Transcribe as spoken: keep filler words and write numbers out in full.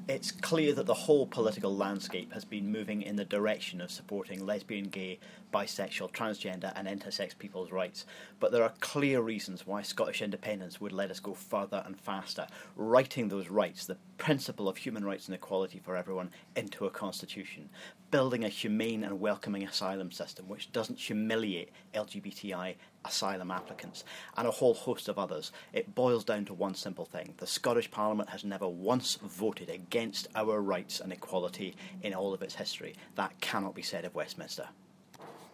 It's clear that the whole political landscape has been moving in the direction of supporting lesbian, gay, bisexual, transgender and intersex people's rights, but there are clear reasons why Scottish independence would let us go further and faster, writing those rights, the principle of human rights and equality for everyone, into a constitution, building a humane and welcoming asylum system which doesn't humiliate L G B T I asylum applicants, and a whole host of others. It boils down to one simple thing: the Scottish Parliament has never once voted against our rights and equality in all of its history. That cannot be said of Westminster.